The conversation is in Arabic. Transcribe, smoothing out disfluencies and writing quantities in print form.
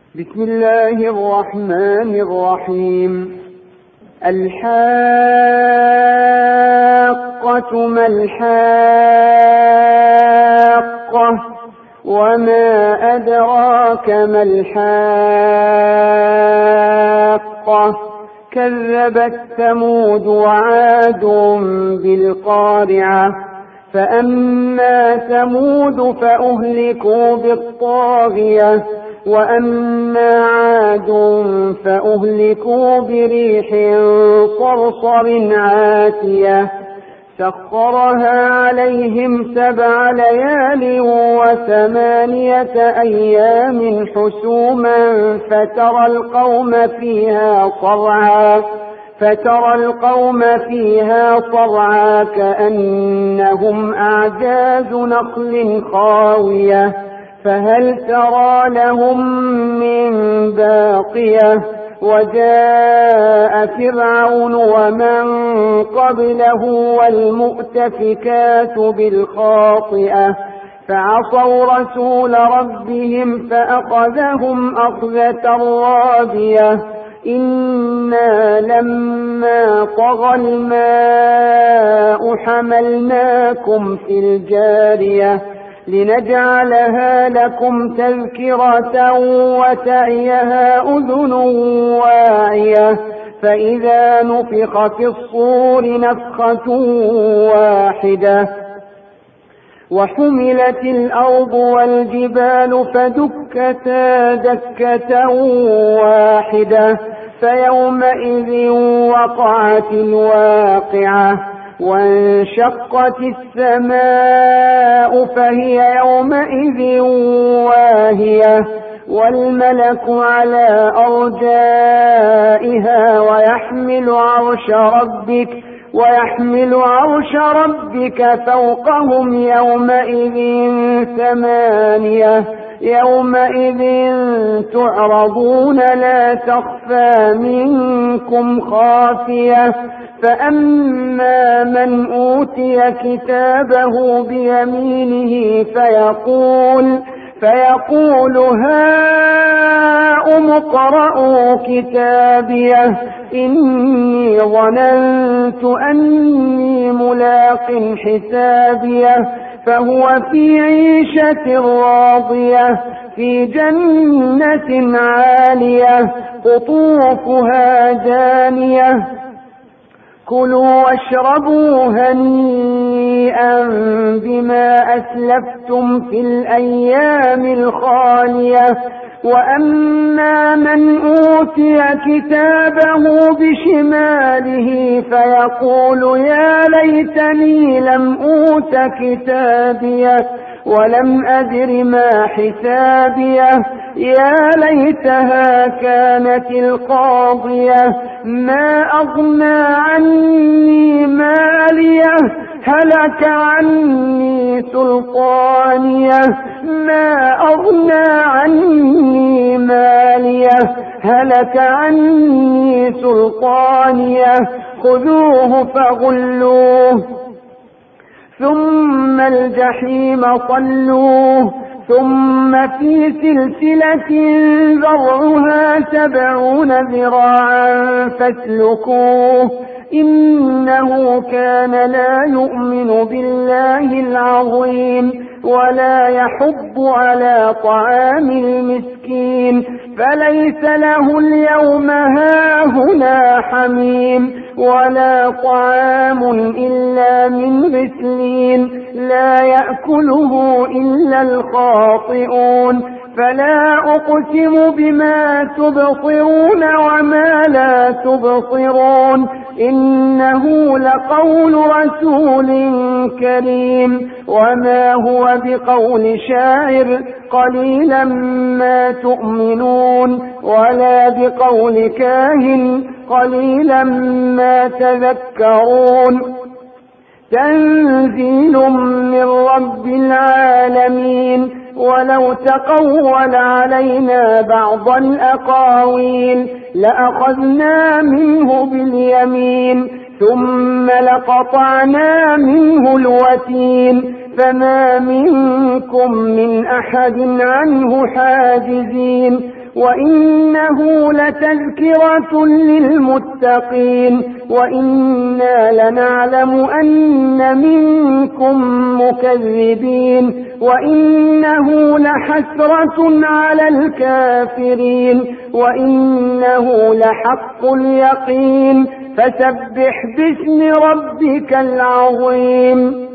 بسم الله الرحمن الرحيم. الحاقة ما الحاقة وما أدراك ما الحاقة كذبت ثمود وعاد بالقارعة فأما ثمود فأهلكوا بالطاغية وأما عاد فأهلكوا بريح صرصر عاتية سخرها عليهم 7 ليال و8 أيام حسوما فترى القوم فيها صرعا كأنهم أعجاز نخل خاوية فهل ترى لهم من باقية وجاء فرعون ومن قبله والمؤتفكات بالخاطئة فعصوا رسول ربهم فأخذهم أخذة رابية إنا لما طغى الماء حملناكم في الجارية لنجعلها لكم تذكرة وتعيها أذن واعية فإذا نفخ في الصور نفخة واحدة وحملت الأرض والجبال فدكتا دكة واحدة فيومئذ وقعت الواقعة وانشقت السماء فهي يومئذ واهية والملك على أرجائها ويحمل عرش ربك فوقهم يومئذ 8 يومئذ تعرضون لا تخفى منكم خافية فأما من أوتي كتابه بيمينه فيقول هاؤم اقرءوا كتابيه إني ظننت أني ملاق حسابيه فهو في عيشة راضية في جنة عالية قطوفها دانية كلوا واشربوا هنيئا بما أسلفتم في الأيام الخالية وأما من أوتي كتابه بشماله فيقول يا ليتني لم أوت كتابيه ولم أدر ما حسابيه يا ليتها كانت القاضية ما أغنى عني ماليه هلك عني سلطانيه ما أغنى عني ماليه هلك عني سلطانيه خذوه فغلوه ثم الجحيم صلوه ثم في سلسلة ذرعها 70 ذراعا فاسلكوه إنه كان لا يؤمن بالله العظيم ولا يحض على طعام المسكين فليس له اليوم هاهنا حميم ولا طعام إلا من غسلين لا يأكله إلا الخاطئون فلا أقسم بما تبصرون وما لا تبصرون إنه لقول رسول كريم وما هو بقول شاعر قليلا ما تؤمنون ولا بقول كاهن قليلا ما تذكرون تنزيل من رب العالمين ولو تقول علينا بعض الأقاويل لأخذنا منه باليمين ثم لقطعنا منه الوتين فما منكم من أحد عنه حاجزين وإنه لتذكرة للمتقين وإنا لنعلم أن منكم مكذبين وإنه لحسرة على الكافرين وإنه لحق اليقين فسبح باسم ربك العظيم.